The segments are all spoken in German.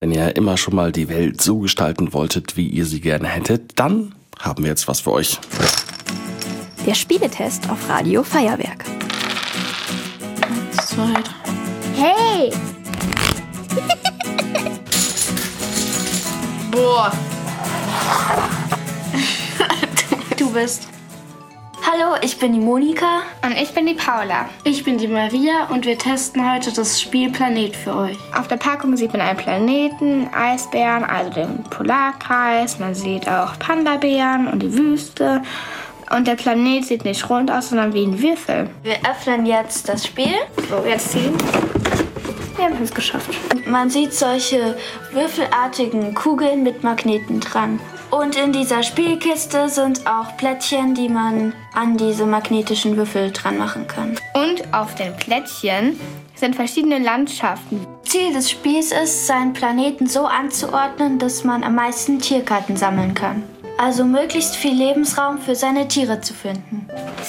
Wenn ihr immer schon mal die Welt so gestalten wolltet, wie ihr sie gerne hättet, dann haben wir jetzt was für euch. Der Spieletest auf Radio Feuerwerk. 1, 2, 3. Hey! Boah. Du bist. Hallo, ich bin die Monika. Und ich bin die Paula. Ich bin die Maria und wir testen heute das Spiel Planet für euch. Auf der Packung sieht man einen Planeten, Eisbären, also den Polarkreis. Man sieht auch Panda-Bären und die Wüste. Und der Planet sieht nicht rund aus, sondern wie ein Würfel. Wir öffnen jetzt das Spiel. So, jetzt ziehen. Wir haben es geschafft. Man sieht solche würfelartigen Kugeln mit Magneten dran. Und in dieser Spielkiste sind auch Plättchen, die man an diese magnetischen Würfel dran machen kann. Und auf den Plättchen sind verschiedene Landschaften. Ziel des Spiels ist, seinen Planeten so anzuordnen, dass man am meisten Tierkarten sammeln kann. Also möglichst viel Lebensraum für seine Tiere zu finden.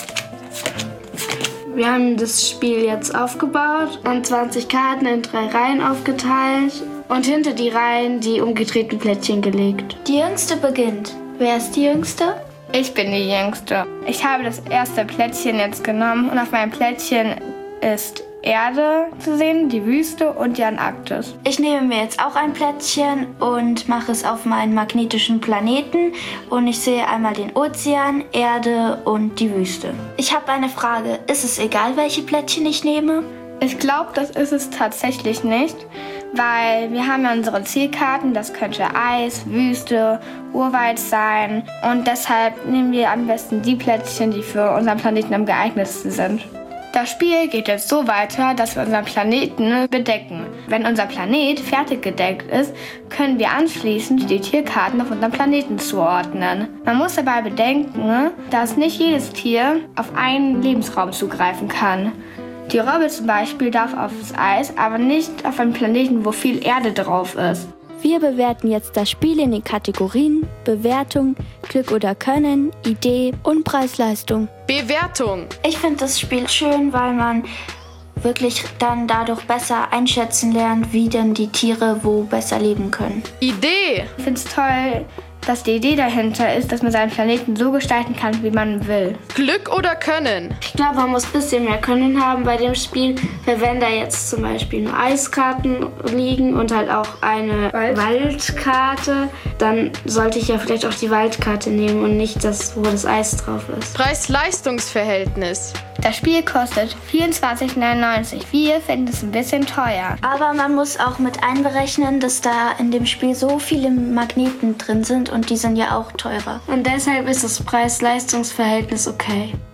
Wir haben das Spiel jetzt aufgebaut und 20 Karten in 3 Reihen aufgeteilt und hinter die Reihen die umgedrehten Plättchen gelegt. Die Jüngste beginnt. Wer ist die Jüngste? Ich bin die Jüngste. Ich habe das erste Plättchen jetzt genommen und auf meinem Plättchen ist Erde zu sehen, die Wüste und die Antarktis. Ich nehme mir jetzt auch ein Plättchen und mache es auf meinen magnetischen Planeten und ich sehe einmal den Ozean, Erde und die Wüste. Ich habe eine Frage. Ist es egal, welche Plättchen ich nehme? Ich glaube, das ist es tatsächlich nicht, weil wir haben ja unsere Zielkarten, das könnte Eis, Wüste, Urwald sein und deshalb nehmen wir am besten die Plättchen, die für unseren Planeten am geeignetsten sind. Das Spiel geht jetzt so weiter, dass wir unseren Planeten bedecken. Wenn unser Planet fertig gedeckt ist, können wir anschließend die Tierkarten auf unserem Planeten zuordnen. Man muss dabei bedenken, dass nicht jedes Tier auf einen Lebensraum zugreifen kann. Die Robbe zum Beispiel darf aufs Eis, aber nicht auf einen Planeten, wo viel Erde drauf ist. Wir bewerten jetzt das Spiel in den Kategorien Bewertung, Glück oder Können, Idee und Preis-Leistung. Bewertung. Ich finde das Spiel schön, weil man wirklich dann dadurch besser einschätzen lernt, wie denn die Tiere wo besser leben können. Idee. Ich finde es toll, dass die Idee dahinter ist, dass man seinen Planeten so gestalten kann, wie man will. Glück oder Können. Ich glaube, man muss ein bisschen mehr Können haben bei dem Spiel, weil wenn da jetzt zum Beispiel nur Eiskarten liegen und halt auch eine Waldkarte, dann sollte ich ja vielleicht auch die Waldkarte nehmen und nicht das, wo das Eis drauf ist. Preis-Leistungs-Verhältnis. Das Spiel kostet 24,99 €. Wir finden es ein bisschen teuer. Aber man muss auch mit einberechnen, dass da in dem Spiel so viele Magneten drin sind und die sind ja auch teurer. Und deshalb ist das Preis-Leistungs-Verhältnis okay.